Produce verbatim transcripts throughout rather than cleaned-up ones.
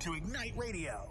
to Ignite Radio.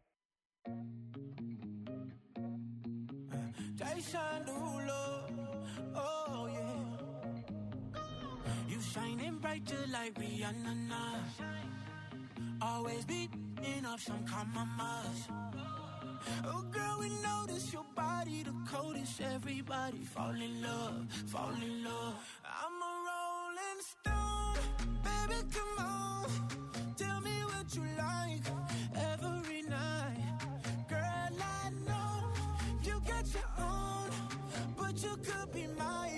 Jason Derulo, oh yeah. You shining bright just like Rihanna. Always beating up some compromise. Oh girl, we notice your body the coldest. Everybody fall in love, fall in love. I'm a rolling stone, baby, come on. Tell me what you like every night. Girl, I know you got your own, but you could be mine.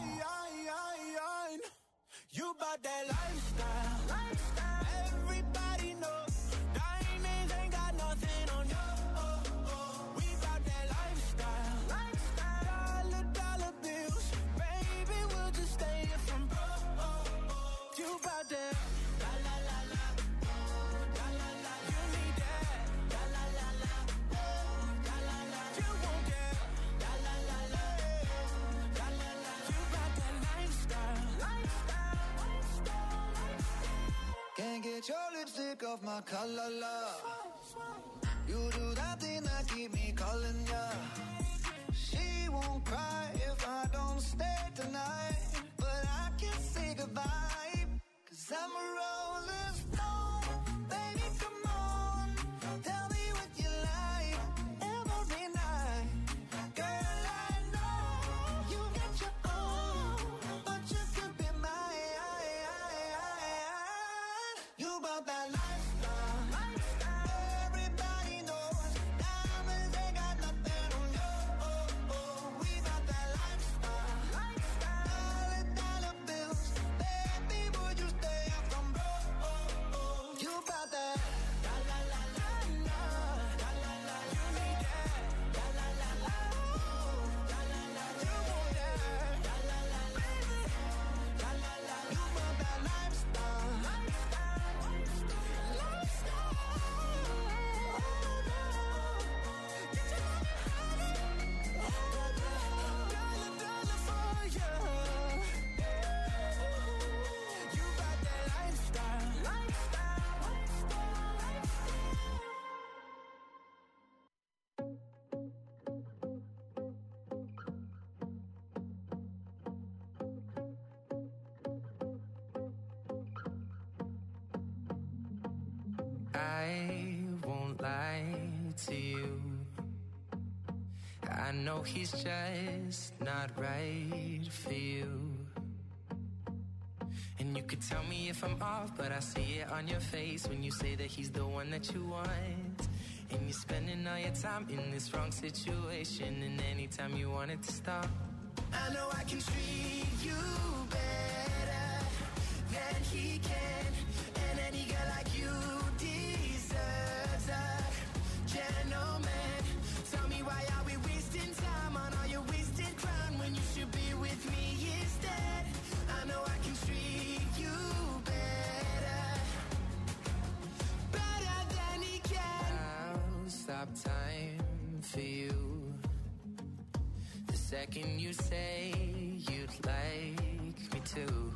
You bought that lifestyle, lifestyle. Everybody knows diamonds ain't got nothing on you. Oh, oh. We bought that lifestyle, lifestyle. Dollar, dollar bills, baby, we'll just stay here from broke. Oh, oh. You bought that la la la la, la la la. You need that la la la la, la la la. You want that la la la la, la la la. You bought that lifestyle, lifestyle. Can't get your lipstick off my collar, love. You do that thing that keep me calling ya. She won't cry if I don't stay tonight, but I can't say goodbye, cause I'm a rolling stone. Baby, come on, tell me what you like every night. Girl, I know you got your own, but you could be mine. You bought that lifestyle, lifestyle. Everybody knows diamonds ain't got nothing on you. Oh, oh. We bought that lifestyle, lifestyle. Dollar, dollar bills, baby, would you stay up from broke? Oh, oh. You bought that la la la la la, la la la. You need that la la la la, la la la. You want that la la la, baby, la la la. You bought that lifestyle, lifestyle, lifestyle. Get your money, dollar, dollar for you. You got that lifestyle, lifestyle, I won't lie to you. I know he's just not right for you. And you could tell me if I'm off, but I see it on your face when you say that he's the one that you want. And you're spending all your time in this wrong situation, and anytime you want it to stop, I know I can treat you better than he can, and any girl like you deserves a gentleman. Tell me, why are we wasting time on all your wasted crown when you should be with me instead? I know I can treat you better, better than he can. I'll stop time for you the second you say you'd like me to.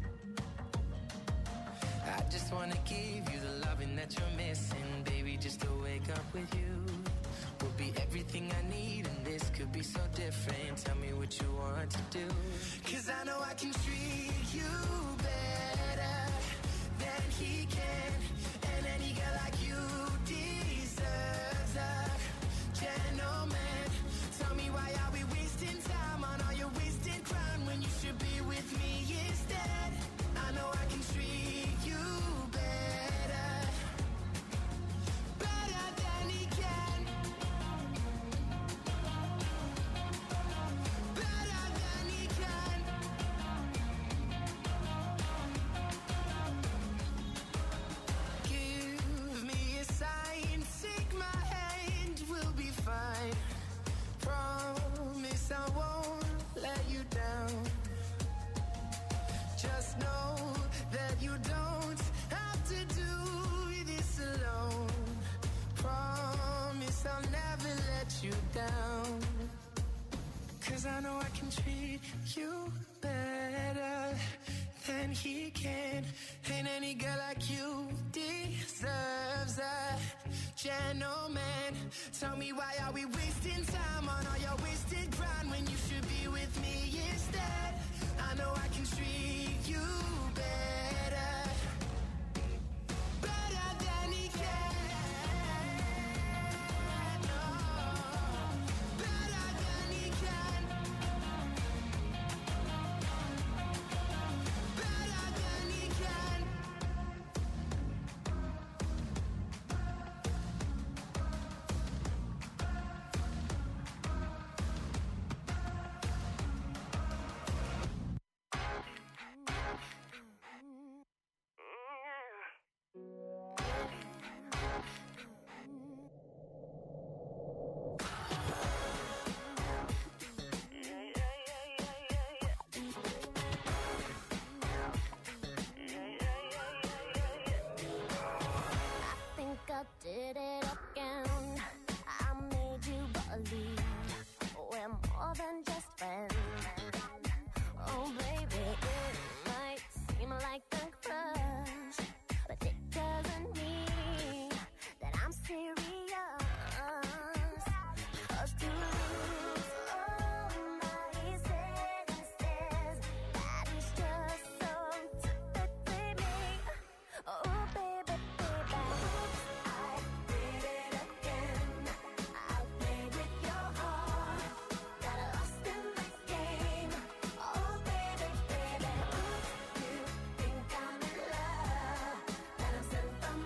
I just wanna give you the loving that you're missing, baby, just to wake up with you will be everything I need, and this could be so different. Tell me what you want to do, cause I know I can treat you better than he can, and any girl like you deserves a gentleman. Tell me, why are we wasting time on all your wasted crown when you should be with me instead? I know I can treat you better, better than he can, better than he can. Give me a sign, take my hand, we'll be fine. Promise I won't let you down. Just know that you don't have to do this alone. Promise I'll never let you down, cause I know I can treat you better than he can. Ain't any girl like you deserves a gentleman. Tell me, why are we wasting time on all your wasted grind when you should be with me instead? I know I can treat you better, better than he can. Oh, better than he can. Better than he can. Did it again. I made you believe we're more than just friends. Oh baby, it might seem like a crush, but it doesn't mean that I'm serious. 'Cause to lose all my senses, that is just so typically me. Oh baby, baby, I did it again. I played with your heart, got lost in this game. Oh baby, baby, you think I'm in love, that I'm sent from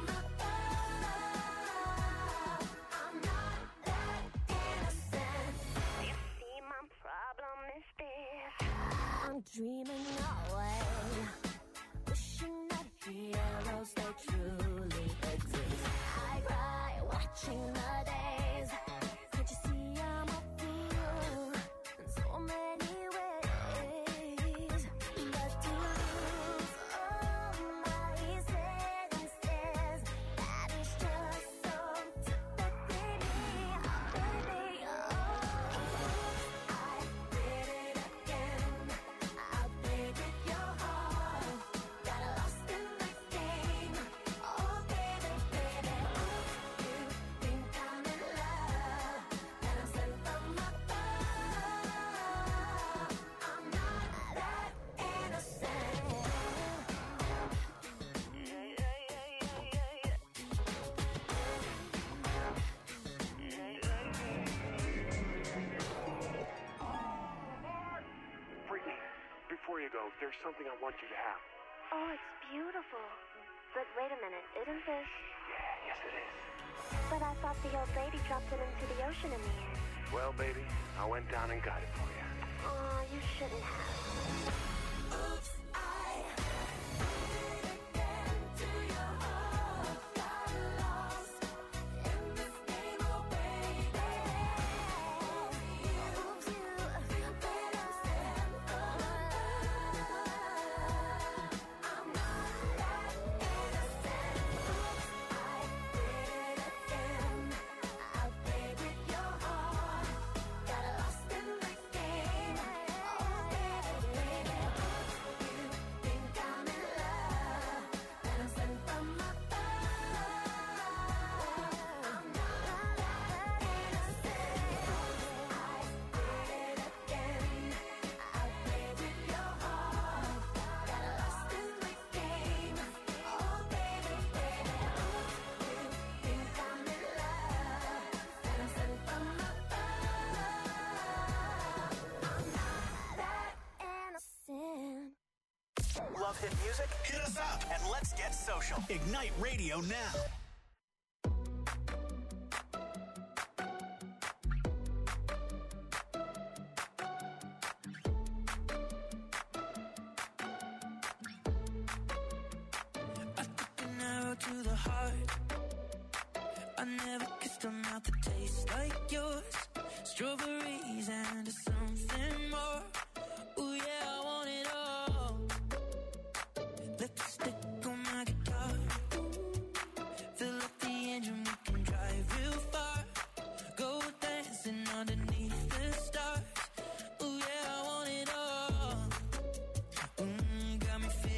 above. I'm not that innocent. You see, my problem is this: I'm dreaming away, wishing that heroes they truly exist. I cry watching the days. Can't you see I'm a fool in so many ways? But to lose all my senses, that is just so typically me. Oh baby, oh, I did it again. I played with your heart, got lost in this game. Oh baby, baby, you think I'm in love, that I'm sent from above. I'm not that innocent. Brittany, before you go, there's something I want you to have. Oh, it's beautiful. But wait a minute, isn't this? Yeah, yes it is. But I thought the old lady dropped it into the ocean in the end. Well, baby, I went down and got it for you. Oh, you shouldn't have. Oops, I did it again to your heart. Got lost in this game, oh baby. Oops, you better stand for love. I'm not that innocent. Oops, I did it again. I played with your heart, got lost in this game. Oh baby, baby, you think I'm in love, that I'm sent from above. I'm not that innocent. I did it again. I played with your heart, got lost in this game. Oh baby, baby, you think I'm in love, that I'm sent from above. I'm not that innocent. Love hit music? Hit us up and let's get social. Ignite Radio now. I took an arrow to the heart. I never kissed a mouth that tastes like yours. Strawberries and something more. Ooh yeah, I want it all. Lipstick on my guitar. Fill up the engine, we can drive real far. Go dancing underneath the stars. Ooh yeah, I want it all. Mm, got me feeling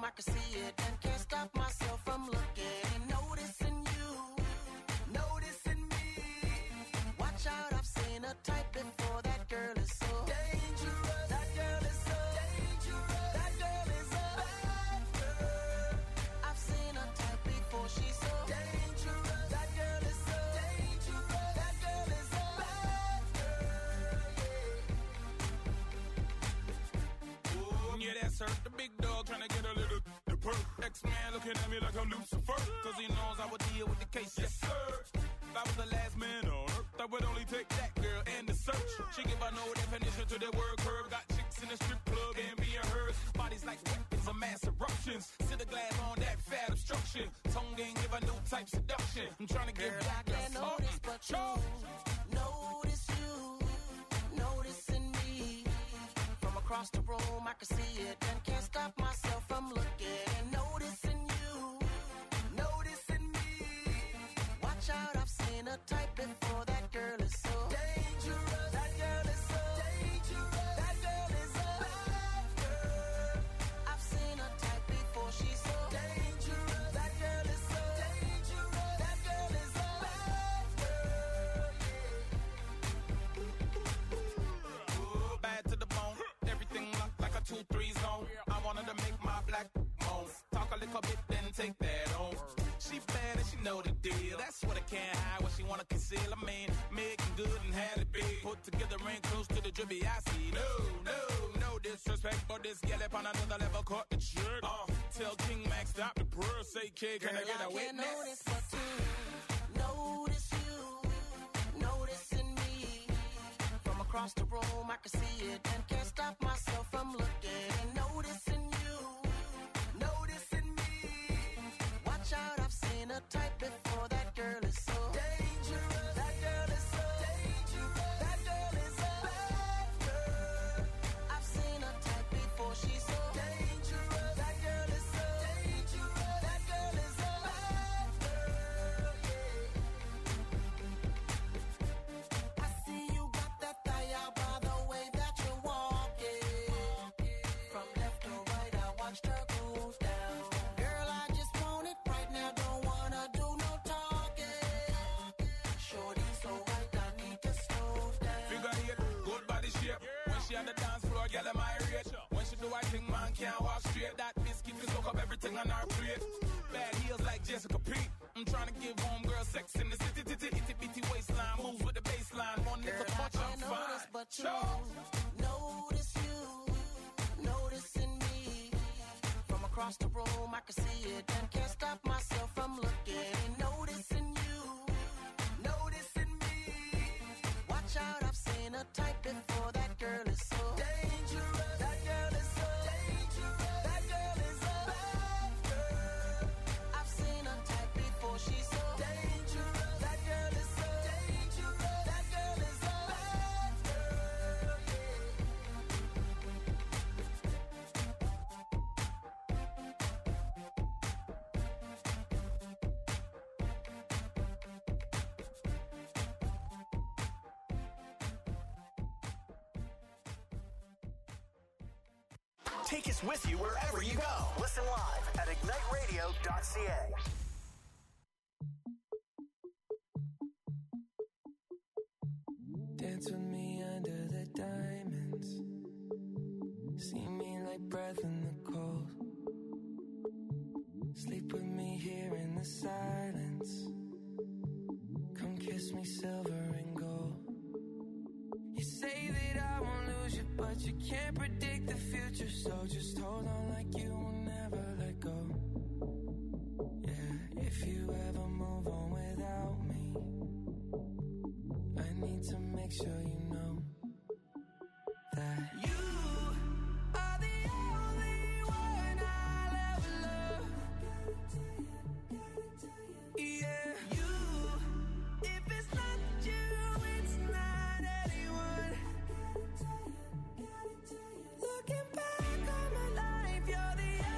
I can see it and can't stop myself from looking and noticing you, noticing me. Watch out, I've seen a type before. That girl is so dangerous. That girl is so dangerous. That girl is a bad girl. I've seen a type before. She's so dangerous. That girl is so dangerous. That girl is a bad girl. Yeah, yeah, that's her. The big dog trying to get a little the perk. X-Man looking at me like I'm Lucifer, cause he knows I would deal with the case. Yes, sir. If I was the last man on earth, I would only take that girl and the search. She give her no definition to the word curve. Got chicks in the strip club and being hers. Bodies like weapons of mass eruptions. Sit the glass on that fat obstruction. Tongue game give a new type seduction. I'm trying to give Girl, back I can't a notice but you. Notice you, noticing me. From across the room, I can see it and can't stop myself from looking and noticing you, noticing me. Watch out, I've seen a type before. That girl is so dangerous. That girl is so dangerous. That girl is a bad girl. I've seen a type before. She's so dangerous. That girl is so dangerous. That girl is a bad girl. Ooh, bad to the bone. Everything looked like a two three zone. I wanted to make my black moan. Talk a little bit, then take that on. She bad and she know the deal. That's what I can't hide, what she wanna conceal. I mean, making good and had it big. Put together ain't close to the drippy I see. No, no, no disrespect, but this gal up on another level caught the trick. Uh, tell King Max stop the purr. Say, kid, can Girl, I get a I can't witness? notice but you. Notice you, noticing me. From across the room, I can see it and can't stop myself from looking and noticing you, noticing me. Watch out, I've seen a type before. That girl is so dangerous. That girl is so dangerous. That girl is a bad girl. I've seen a type before. She's so dangerous. That girl is so dangerous. That girl is a bad girl. Yeah. I see you got that thigh out by the way that you're walking. From left to right, I watched her go down. Girl, I just want it right now. Don't wanna do no talking. Shorty so right, I need to slow down. Figure eight, good body shape. When she on the dance floor, girl, am I rate. When she do I think man can't walk straight. That biscuit can soak up everything on our plate. Bad heels like Jessica Pete. I'm trying to give homegirl sex in the city, titty, itty bitty waistline. Moves with the baseline. One Girl, little I touch, I'm can't notice fine. but you. Notice you, noticing me. From across the room, I can see it and can't stop myself from looking and noticing you, noticing me. Watch out, I've seen a type before. That girl is so dangerous. That girl is so dangerous. That girl is a bad girl. I've seen a type before. She's so dangerous. That girl is so dangerous. That girl is a bad girl. Take us with you wherever you go. Listen live at ignite radio dot c a. Dance with me under the diamonds. See me like breath in the cold. Sleep with me here in the silence. Come kiss me silver and gold. You say that I won't lose you, but you can't predict the future. So just hold on like you will never let go. Yeah, if you ever move on without me, I need to make sure you know that you are the only one I'll ever love. Yeah, you. If it's not you, it's not anyone. Looking back on my life, you're the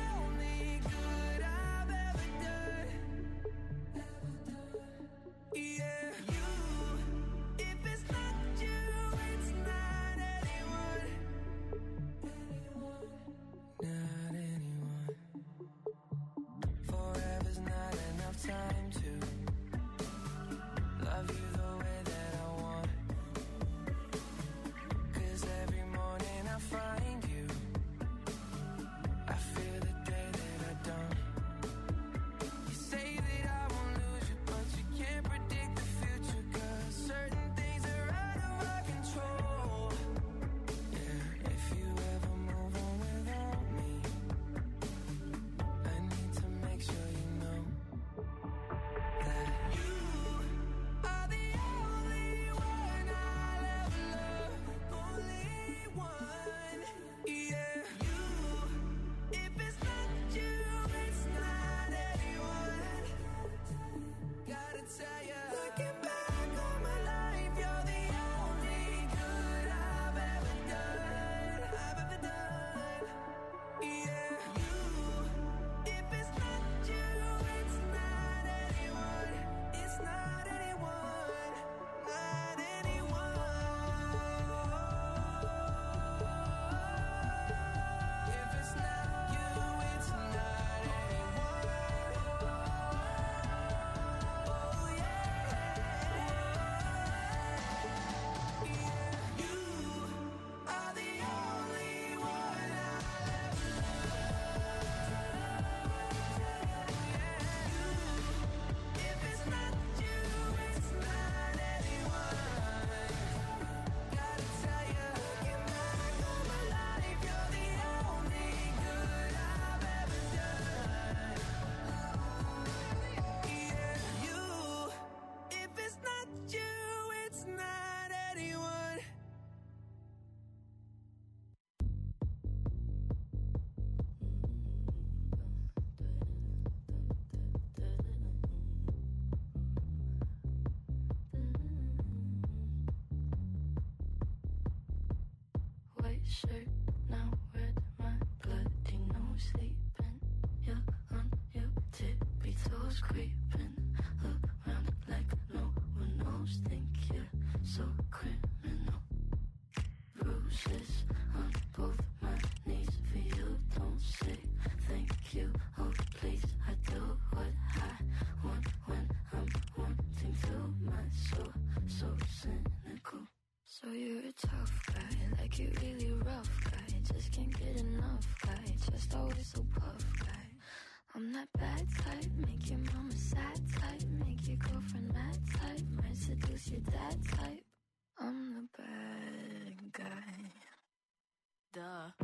shirt. Now where'd my bloody nose sleeping? You're on your tippy toes creeping around like no one knows. Think you're so criminal. Bruises on both my knees for you. Don't say thank you, oh please. I do what I want when I'm wanting to. My soul so cynical. So you're a tough guy, like you really rough guy. Just can't get enough guy, just always so puff guy. I'm that bad type, make your mama sad type, make your girlfriend mad type, might seduce your dad type. I'm the bad guy. Duh.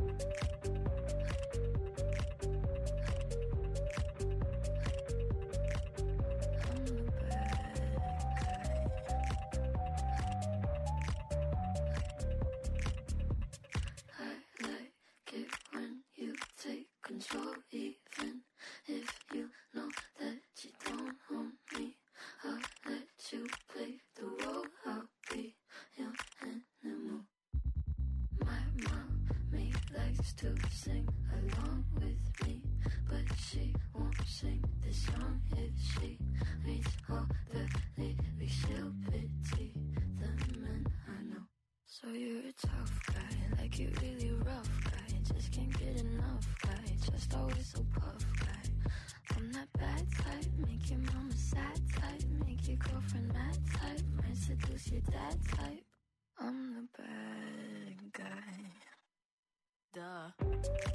Control, even if you know that you don't own me. I'll let you play the role. I'll be your animal. My mommy likes to sing along with me, but she won't sing this song if she reads all the lyrics. She'll pity the men I know. So you're a tough guy, like you really rough guy. Just can't get enough guy, just always so puff guy. I'm that bad type, make your mama sad type, make your girlfriend mad type, might seduce your dad type. I'm the bad guy. Duh.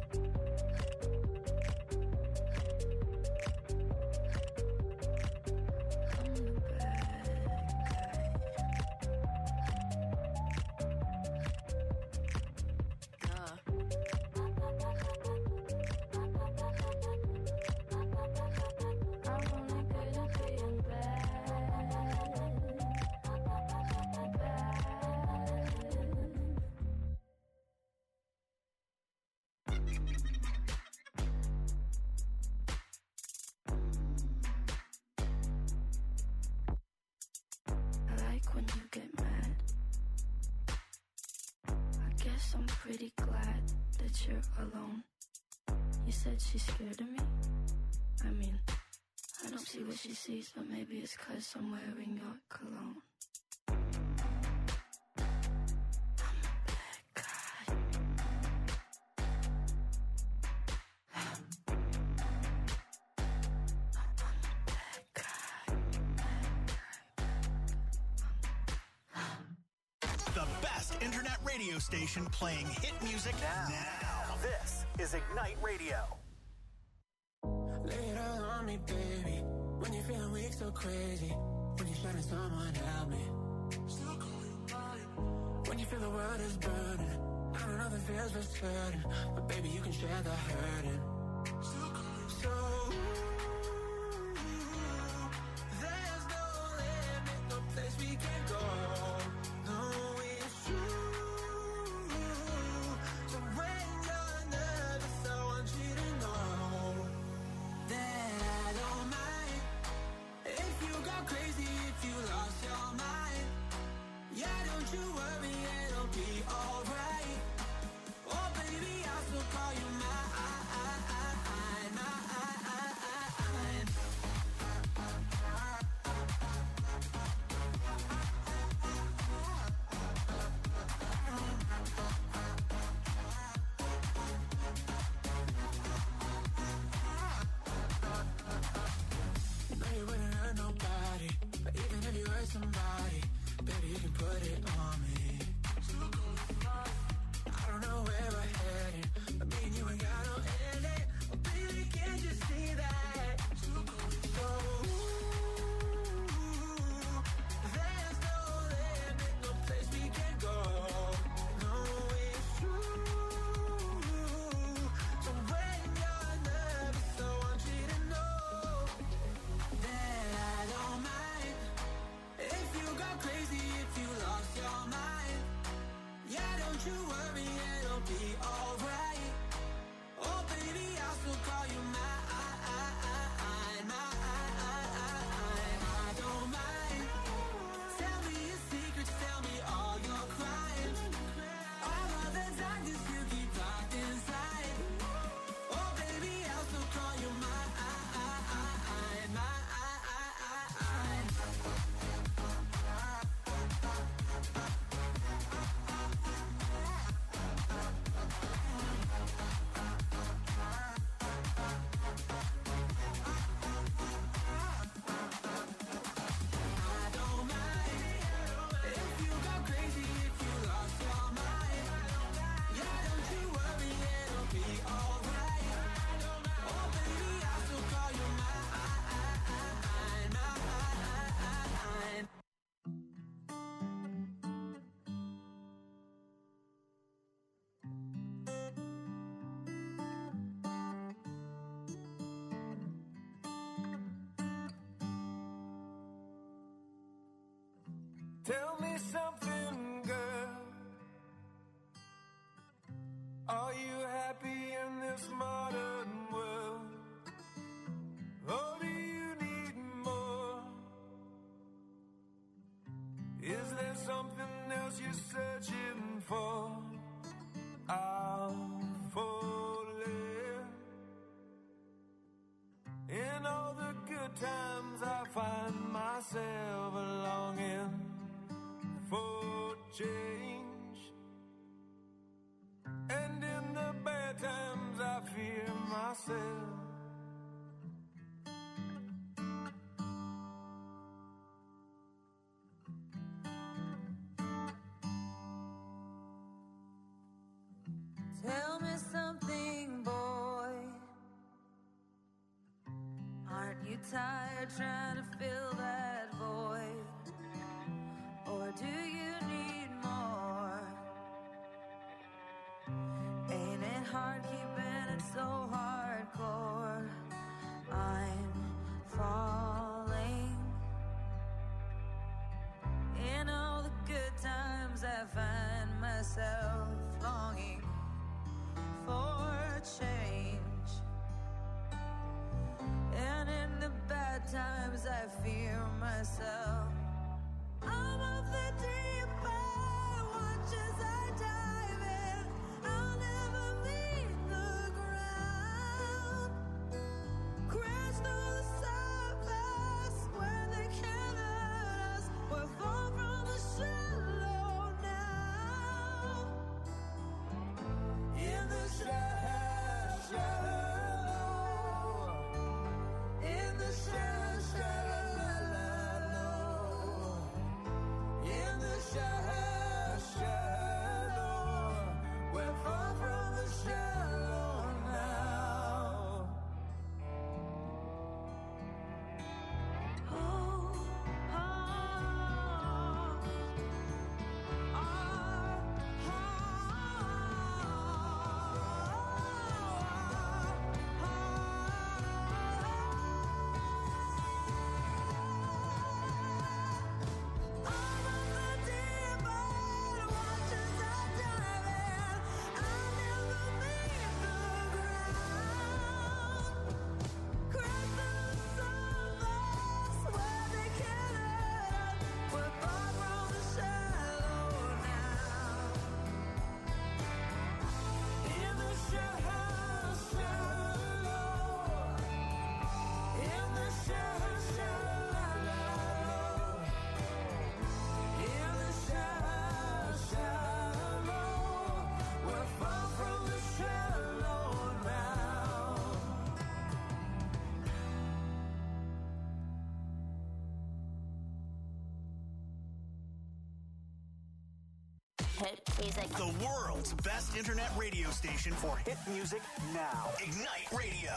When you get mad, I guess I'm pretty glad that you're alone. You said she's scared of me? I mean, I don't see what she sees, but maybe it's 'cause I'm wearing your cologne. Internet radio station playing hit music now. now. This is Ignite Radio. Lay it all on me, baby. When you're feeling weak, so crazy. When you're shouting, someone help me. When you feel the world is burning, I don't know the feels for certain, but baby, you can share the hurting. So there's no limit, no place we can go. No. Tell me something, girl. Are you happy in this modern world? Or do you need more? Is there something else you're searching for? I'm falling. In all the good times I find myself longing for change. And in the bad times I fear myself. Tell me something, boy. Aren't you tired trying to fill that void? Or do you need more? Ain't it hard keeping it so hardcore? I'm falling. In all the good times I find myself longing for change. And in the bad times I fear myself. I'm of the deep end, watch as I dive in. I'll never leave the ground. Crash through the surface where they can't hurt us. We're far from the shallow now. In the shallow, shallow. In the shallow, shallow. In the shallow, shallow. We're far from the shallow now. Oh, oh, Hit music. The world's best internet radio station for hit music now. Ignite Radio.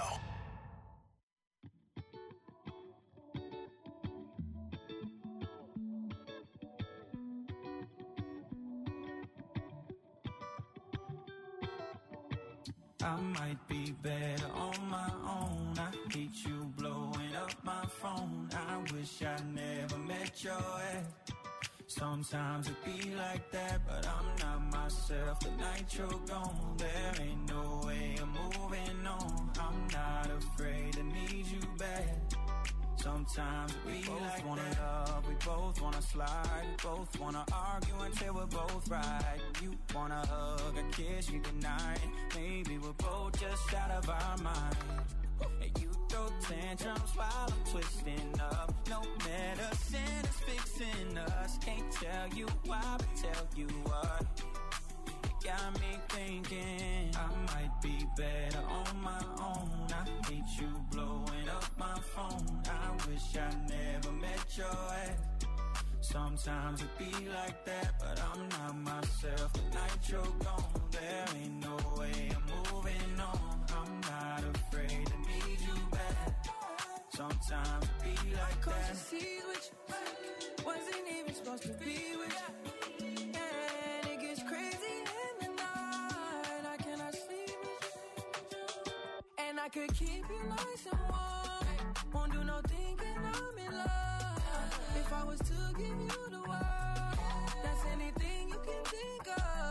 I might be better on my own. I hate you blowing up my phone. I wish I never met your ex. Sometimes it be like that, but I'm not myself. The night you're gone, there ain't no way I'm moving on. I'm not afraid to need you back. Sometimes we both like wanna that. Love, we both wanna slide, we both wanna argue until we're both right. You wanna hug, a kiss, you deny it. Maybe we're both just out of our mind. And you throw tantrums while I'm twisting up. No medicine is fixing us. Can't tell you why, but tell you what. It got me thinking I might be better on my own. I hate you blowing up my phone. I wish I never met your ex. Sometimes it be like that, but I'm not myself. The night you're gone, there ain't no way I'm moving on. I'm not afraid to need you back. Sometimes it be like Cause that. you see with you, wasn't even supposed to be with you. And it gets crazy in the night. I cannot sleep with you. And I could keep you nice and warm. Won't do no thinking I'm in love. If I I was to give you the world, that's anything you can think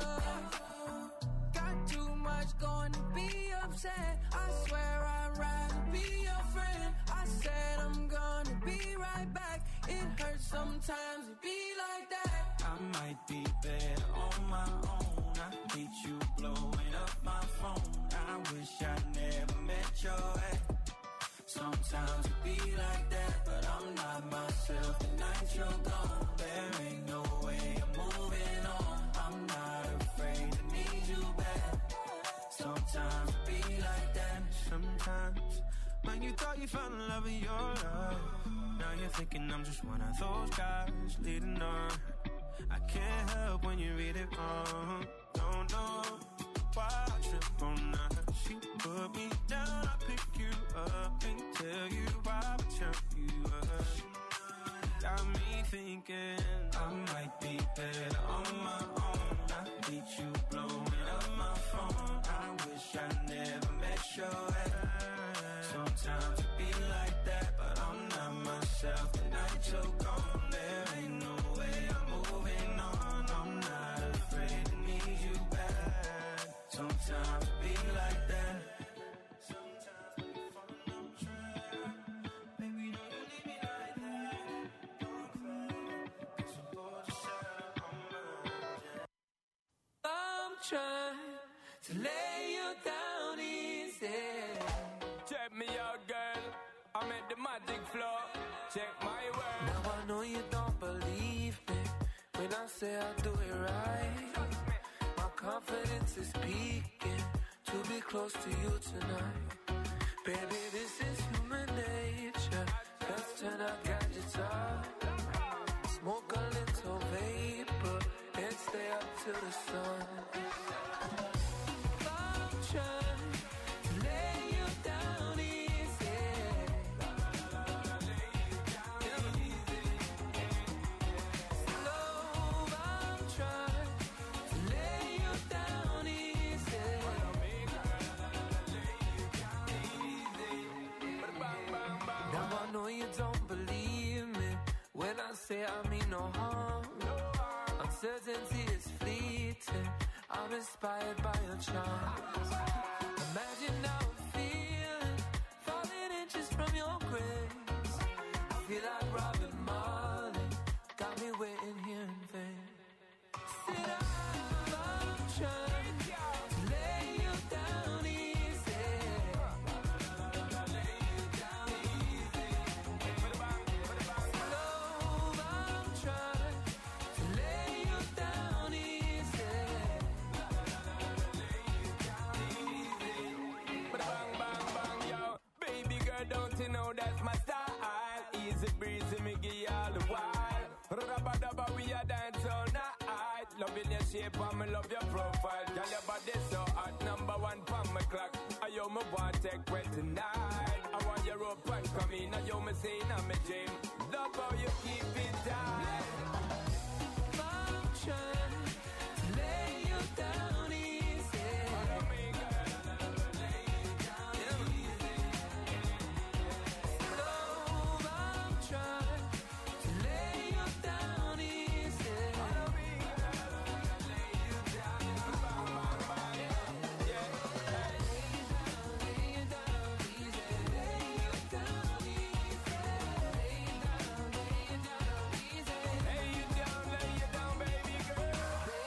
of. Got too much going to be upset. I swear I'd rather be your friend. I said I'm gonna be right back. It hurts sometimes to be like that. I might be better on my own. I hate you blowing up my phone. I wish I never met your ex. Sometimes it be like that, but I'm not myself the night you're gone. There ain't no way I'm moving on. I'm not afraid to need you back. Sometimes it be like that. Sometimes when you thought you found the love of your life, now you're thinking I'm just one of those guys leading on. I can't help when you read it wrong. Don't know why I trip on that. She put me down, I pick you up and tell you why I turn you up. Got me thinking I might be better on my own. I hate you blowing up my phone. I wish I never met your ex. Sometimes it be like that, but I'm not myself the night you're gone. There ain't no way I'm moving on. I'm not afraid to need you back. Sometimes it be like that. Sometimes when you fall on track, baby, don't you leave me like that. Don't cry, 'cause I'm bored yourself on my. I'm trying to lay you down easy. Check me out, girl. I'm at the magic floor. Check my work. Now I know you don't believe me when I say I'll do it right. My confidence is peaking to be close to you tonight. Baby, this is human nature. Let's turn our gadgets off. Smoke a little vapor and stay up till the sun. I'm trying to lay you down easy. Slow, I'm trying to lay you down easy. Now I know you don't believe me when I say I mean no harm. Uncertainty is fleeting. I'm inspired by your charms. Imagine how I'm feeling, falling inches from your grace. I feel like Robin Marley, got me waiting here in vain. Sit up, I'm trying to lay you down easy. Slow, I'm trying to lay you down easy. Bang, bang, bang, yo. Baby girl, don't you know that's my style? Easy breezy, me give you all the while. Rubba dubba, we a dance all night. Loving your shape and me love your profile. Girl, your body so hot, number one pon my clock. I yo me want take wet tonight. I want your rope and come in. I yo me say in my dream. Love how you keep it tight. I'm trying to lay you down easy. Slow, I'm trying to lay you down easy. Lay you down, lay you down, baby girl.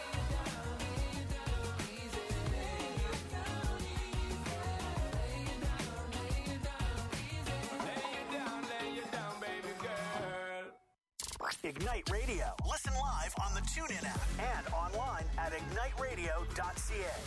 Lay you down, lay you down, baby girl. Ignite Radio. Listen live on the TuneIn app and online at ignite radio dot c a.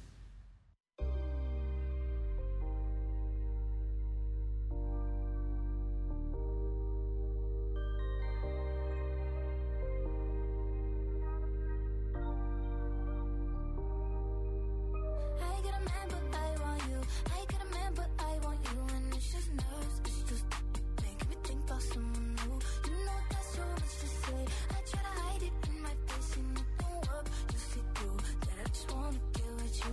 I get a man, but I want you. I get a man, but I want you. And it's just nerves, it's just making me think about someone new. You know that's so much to say. I try to hide it in my face and it don't work. You see through that I just wanna get with you.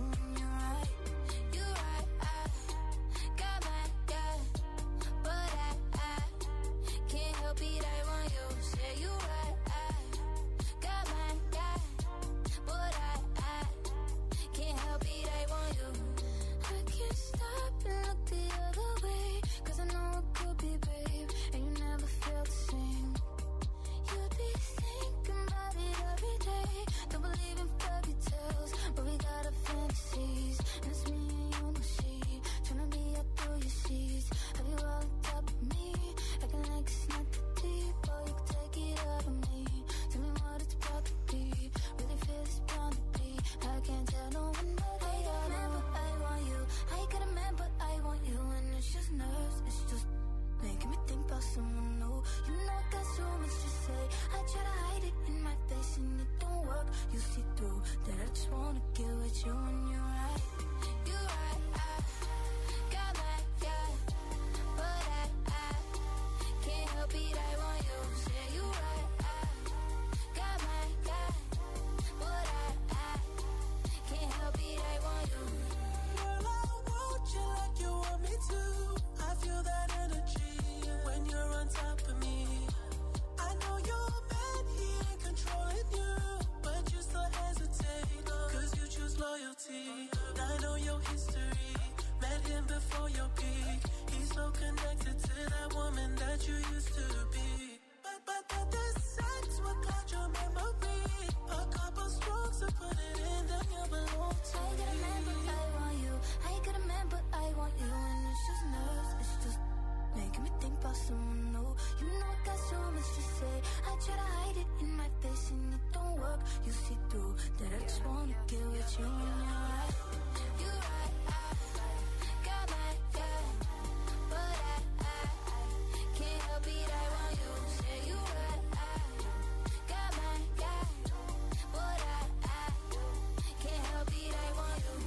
what you used to be. But, but, but the sex will cut your memory. A couple strokes to put it in, then you belong to I me. get a man, but I want you. I get a man, but I want you. And it's just nerves, it's just making me think about someone new. You know I got so much to say. I try to hide it in my face and it don't work. You see through that I just wanna get with you and you're right. You're right, I got my guy, but I, I, I can't help it, I want you. Say you right, I got my guy, but I, I can't help it, I want you.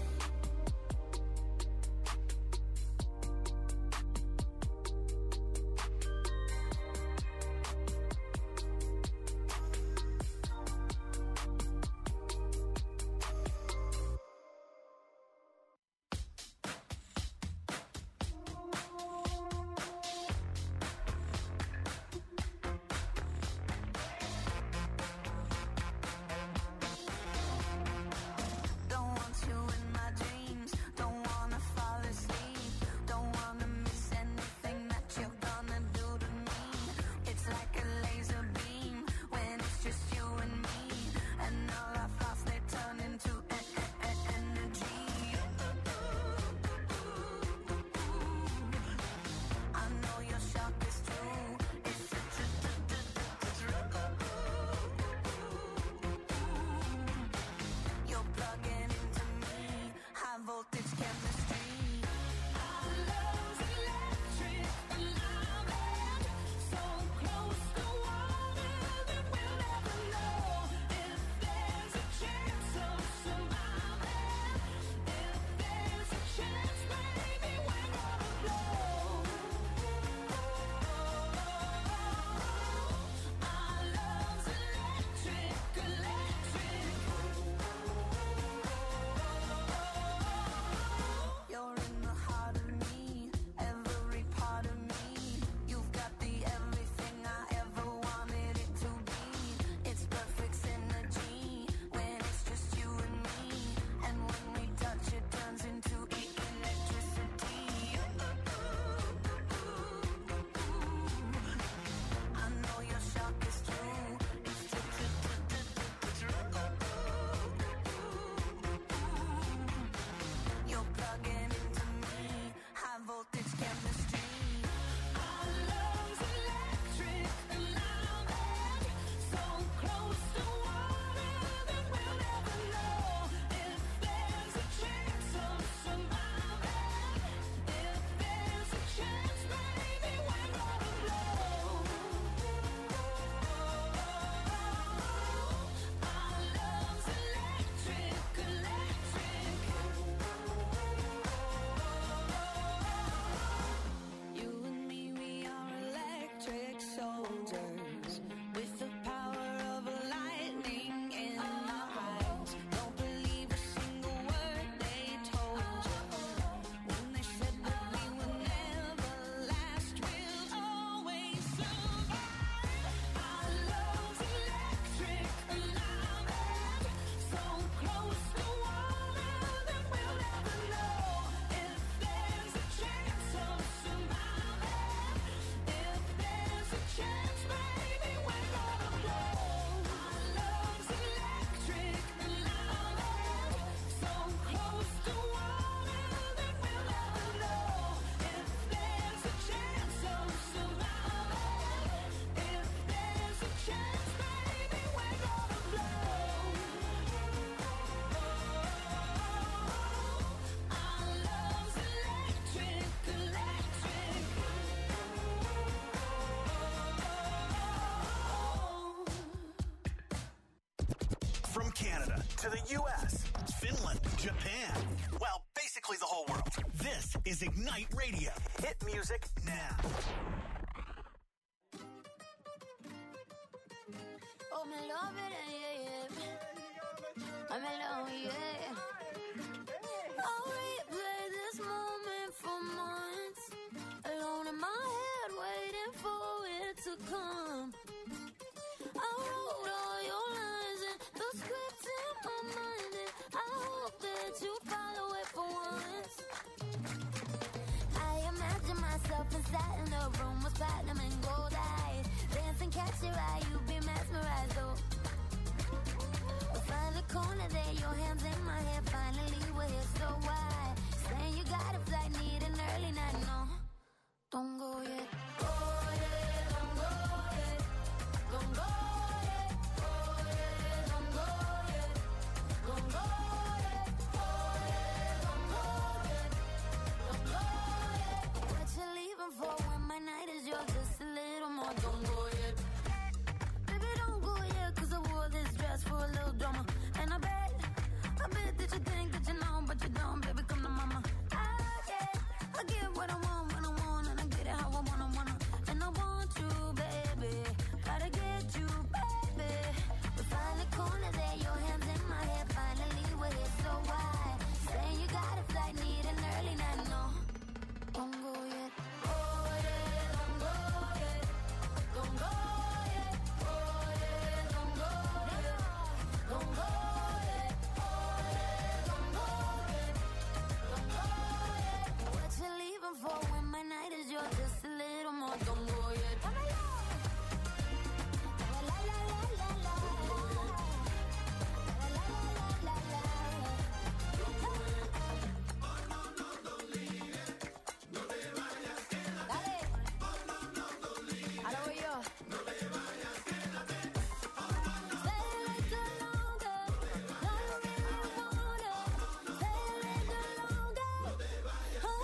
Don't want you in my dreams. Don't wanna fall asleep. Don't wanna miss anything that you're gonna do to me. It's like a laser beam when it's just you and me. And all our thoughts, they turn into e- e- e- energy. I know your shock is true. It's such a You're plugging into me, high voltage chemistry. Our love's electric, alive, so close to water that we'll never know if there's a chance of surviving. If there's a chance, baby, we're gonna blow. Our love's electric, electric. You're in the heart of me, every part of me. You've got the everything I ever wanted it to be. It's perfect synergy when it's just you and me. And when we touch, it turns into e- electricity. I know your shock is true. It's You're plugging into me, high voltage chemistry. Our love's electric, alive, so close to water that we'll never know if there's a chance of surviving. If there's a chance, baby, we're gonna blow. Our love's electric, electric. You and me, we are electric soldiers with the power of lightning in our eyes. Don't believe a single word they told you when they said that we would never last. We'll always survive. Our love's electric, alive, so close to water that we'll never know if there's a chance of surviving. If there's a chance, baby, we're gonna blow. Our love's electric, alive, so close to water that we'll never know if there's a chance of surviving. If there's a chance, baby, we're gonna blow. Our love's electric, electric. From Canada to the U S, Finland, Japan, well, basically the whole world. This is Ignite Radio. Hit music now. Oh, me love it, yeah, yeah. I'm alone, yeah. I'll replay this moment for months. Alone in my head, waiting for it to come. I wrote all your lines and the script in my mind, and I hope that you follow it for once. I imagine myself inside in a room with platinum Don't go yet. Oh yeah, don't go yet. Don't go yet. Oh yeah, don't go yet. Don't go yet. Oh yeah, don't go yet. Don't go yet. What you leaving for when my night is yours? Just a little more. Don't go yet. Baby, don't go yet, 'cause I wore this dress for a little drama. And I bet, I bet that you think that you know, but you don't. Baby, come to mama. I get, I get what I want when I want, and I get it how I wanna, wanna. And I want you, baby. Gotta get you, baby. We find the corner there, your hands in my hair. Finally, we're here, so why? Saying you got a flight, need an early night, no. Don't go yet. Oh yeah, don't go yet. Don't go yet. Oh yeah, don't go yet. Don't go yet. Oh yeah, don't go yet. Don't go yet. What you leaving for when my night is yours? Just a little more. Don't go yet. La la la la la la. La la la la la la. Dale. Ahora voy yo. Stay a little longer. No, you really wanna. Stay a little longer. Oh, oh,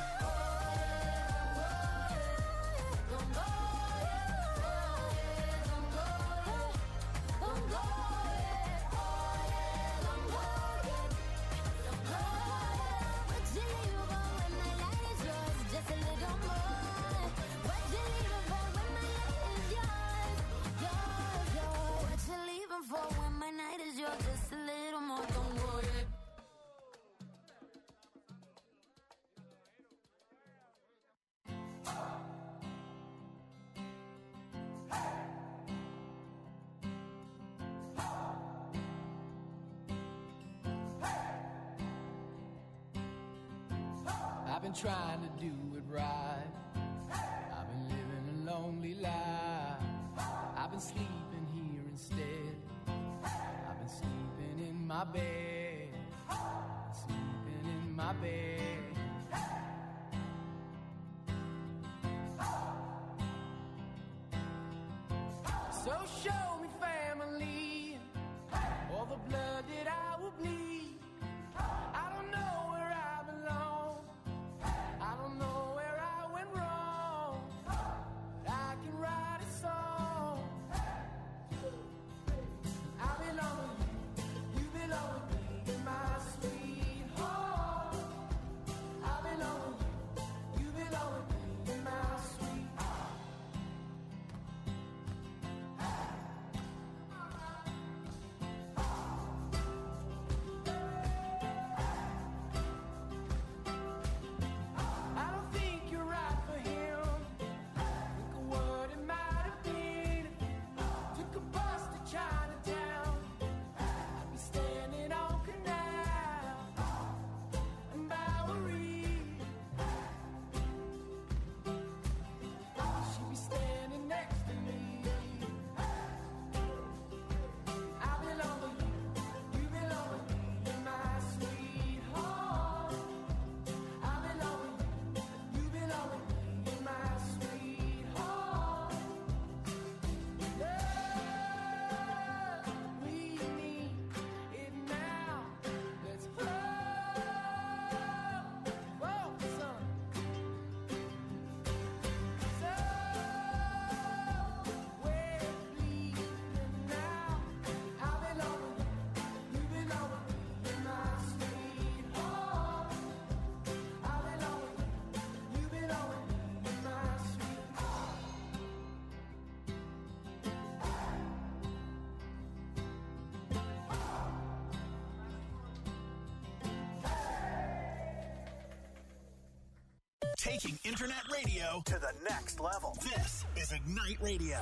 oh. Don't go yet. Don't go yet. Don't go yet. Oh yeah, don't go yet. Don't go yet. What you leaving for when my light is yours? Just a little more. What you leaving for when my light is yours? Yours, yours. What you leaving for when my night is yours? Just a little more. Don't go yet. I've been trying to do it right. I've been living a lonely life. I've been sleeping here instead. I've been sleeping in my bed. Sleeping in my bed. So show me family, all the blood that I will bleed. I don't know where I belong. I don't know where I went wrong. I can write a song. I belong with you, you belong with me, my sweetheart. I belong with you, you belong with me, my sweetheart. I don't think you're right for him. Think of what it might have been if you took a bus to Chinatown. I'd be standing on Canal and Bowery. She'd be standing next to me. I belong with you, you belong with me, my sweetheart. I belong with you, you belong with me, my sweetheart. Love, we need it now. Let's roll, roll, son. So, we're bleeding now. I belong with you, you belong with me, my sweetheart. I belong with you, you belong with me, my sweetheart. Taking internet radio to the next level. This is Ignite Radio.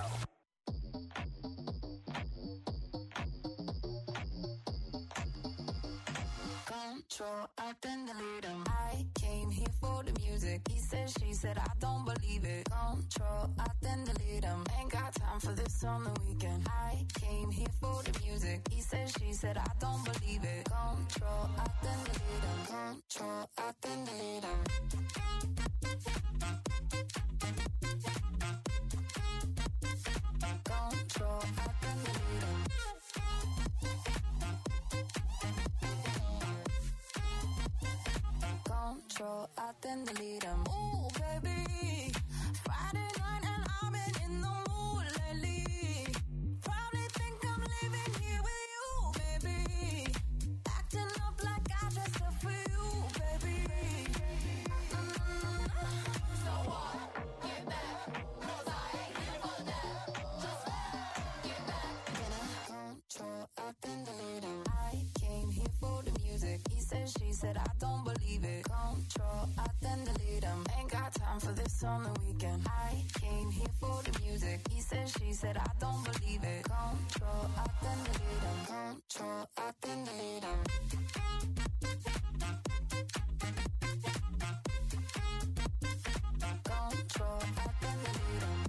Control, I then delete him. I came here for the music. He said, she said, I don't believe it. Control, I then delete him. Ain't got time for this on the weekend. I came here for the music. He said, she said, I don't believe it. Control, I then delete him. Control, I then delete him. then delete 'em. Ooh, baby, Friday night and I've been in the mood lately. Probably think I'm leaving here with you, baby. Acting up like I dressed up for you, baby. Mm. So what? Get back, 'cause I ain't here for that. Just get back. Get a control, up then delete 'em. I came here for the music. He said, she said, I don't believe it. Control, up then delete 'em. Ain't got time for this on the weekend. I came here for the music. He said, she said, I don't believe it. Control, up then delete 'em. Control, up then delete 'em. Control, up then delete 'em.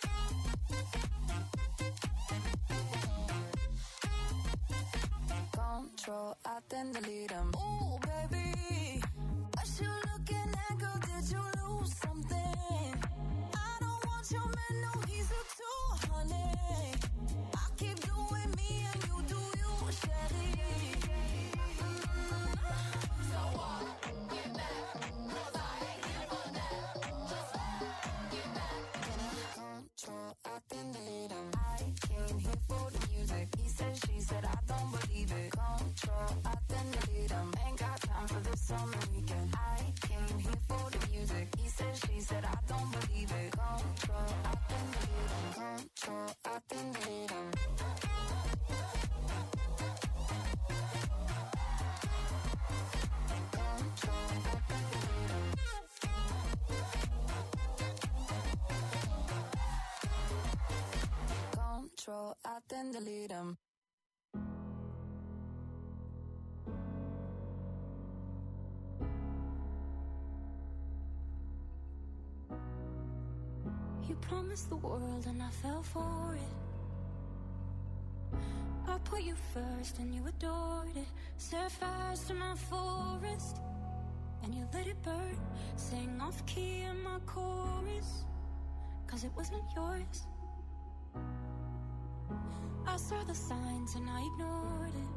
Control, up then delete 'em. Ooh, baby, what you looking at, girl? Did you lose something? I don't want your man, no, he's a two, honey. I keep doing me and you do you, Shelly. Mm. So what? Get back, 'cause I ain't here for that. Just get back. Get a control, up then delete 'em. I came here for the music. He said, she said, I don't believe it. Control, up then delete 'em. Ain't got time for this on the weekend. I came here for the music. He said, she said, I don't believe it. Control, up then delete 'em. Control, up then delete 'em. Control, up then delete 'em. Control, up then delete 'em. You promised the world and I fell for it. I put you first and you adored it. Set fires to my forest and you let it burn. Sang off key in my chorus, 'cause it wasn't yours. I saw the signs and I ignored it.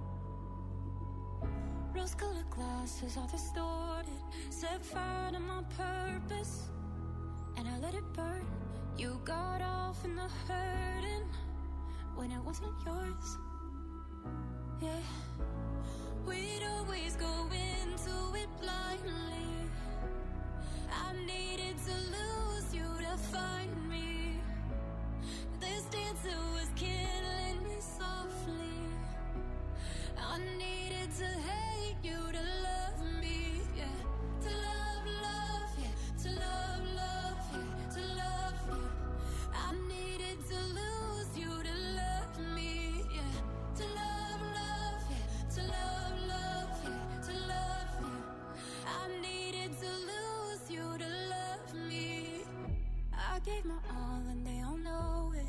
Rose-colored glasses all distorted. Set fire to my purpose and I let it burn. You got off in the hurting when it wasn't yours. Yeah, we'd always go into it blindly. I needed to lose you to find me. This dancer was killing me softly. I needed to hate you to love me, yeah. To love, love, yeah. To love, love, yeah. To love you. I needed to lose you to love me, yeah. To love, love, yeah. To love, love, yeah. To love you. I needed to lose you to love me. I gave my all and they all know it.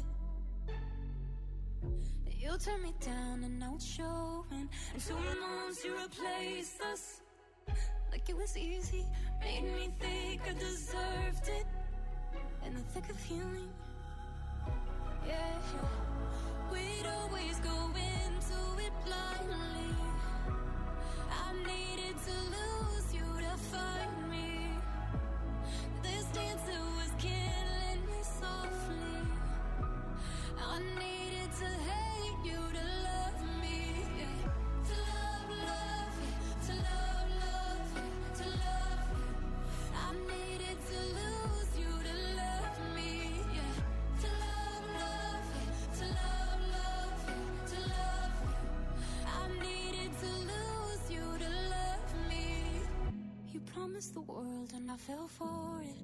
You turned me down and now it's showing. And two months you replaced us like it was easy. Made me think I deserved it in the thick of healing. Yeah, we'd always go into it blindly. I needed to lose you to find me. This dancer was killing me softly. I needed to hate you to love me, yeah. To love, love, yeah. To love, love, yeah. To love you. I needed to lose you to love me, yeah. To love, love, yeah. To love, love, yeah. To love you. I needed to lose you to love me. You promised the world and I fell for it.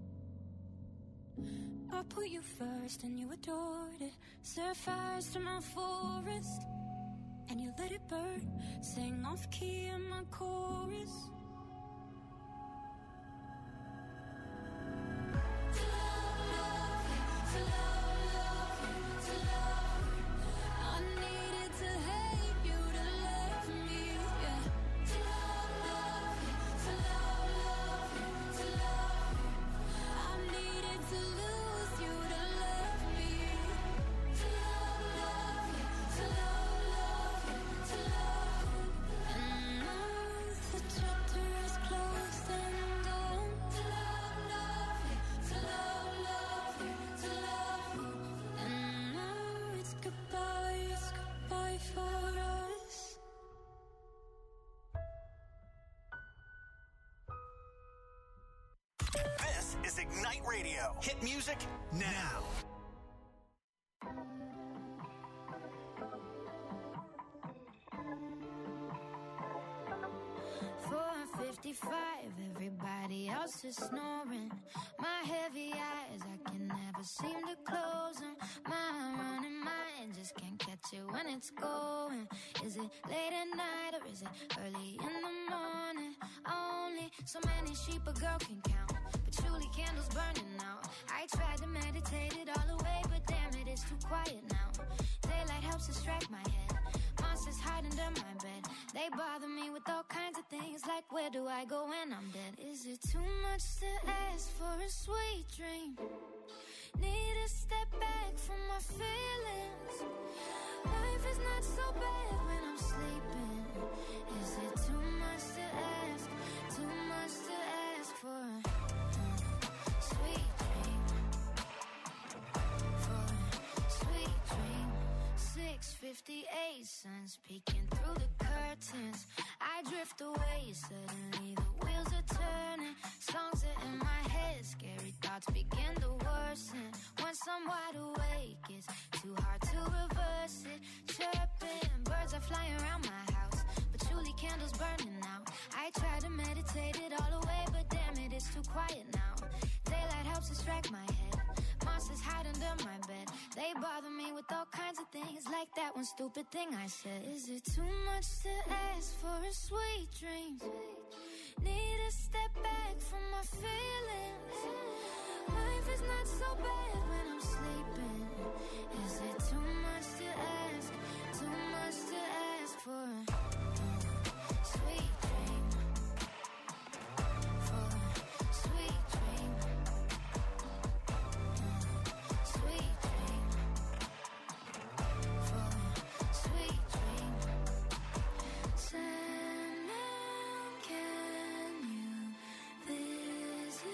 I put you first and you adored it. Set fires to my forest and you let it burn. Sang off key in my chorus. To love, love, yeah. To love, love, yeah. To love you. I needed to hate you to love me, yeah. To love, love, yeah. To love, love, yeah. To love you. I needed to lose you to love me. To love, love, yeah. To love, love, yeah. To love you. And now the chapter Radio. Hit music now. four fifty-five, everybody else is snoring. My heavy eyes, I can never seem to close them. My running mind just can't catch it when it's going. Is it late at night or is it early in the morning? Only so many sheep a girl can count, patchouli candles burning out. I tried to meditate it all away, but damn it, it's too quiet now. Daylight helps distract my head. Monsters hide under my bed. They bother me with all kinds of things, like where do I go when I'm dead? Is it too much to ask for a sweet dream? Need to step back from my feelings. Life is not so bad when I'm sleeping. Is it too much to ask? Too much to ask for a uh, sweet dream? For a sweet dream. six fifty-eight, sun's peeking through the curtains. I drift away, suddenly the wheels are turning. Songs are in my head, scary thoughts begin to worsen. Once I'm wide awake, it's too hard to reverse it. Chirping, birds are flying around my house, patchouli candles burning out. I try to meditate it all away, but damn it, it's too quiet now. Daylight helps distract my head. Monsters hide under my bed. They bother me with all kinds of things, like that one stupid thing I said. Is it too much to ask for a sweet dream? Need to step back from my feelings. Life is not so bad when I'm sleeping. Is it too much to ask? Too much to ask for a uh, sweet dream? For a sweet dream. Sweet dream. For a sweet dream. Sandman, can you visit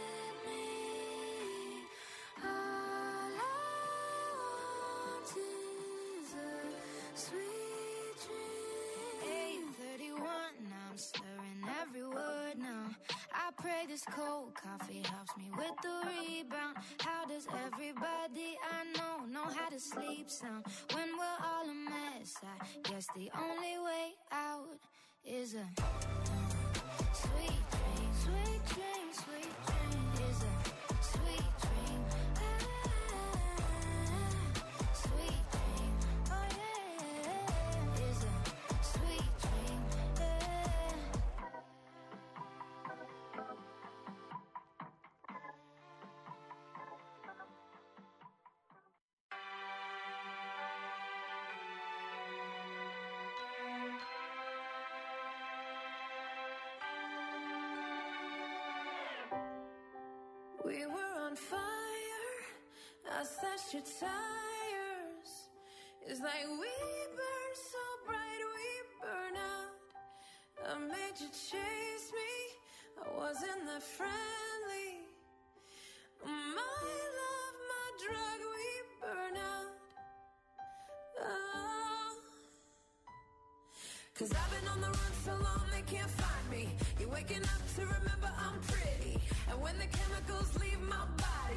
me? All I want is a sweet dream. eight thirty-one, now I'm slurring every word now. I pray this cold coffee helps me with the rebound. How does everybody I know know how to sleep sound when we're all a mess? I guess the only way out is a sweet dream, sweet dream, sweet dream. Is a sweet dream, ah, sweet dream. Oh yeah, is a sweet dream, yeah. We were on fire. I slashed your tires. It's like we burn so bright, we burn out. I made you chase me. I wasn't that friendly. My love, my drug, we burn out. Oh. Cause I've been on the run so long they can't find me. You're waking up to remember I'm pretty. And when the chemicals leave my body,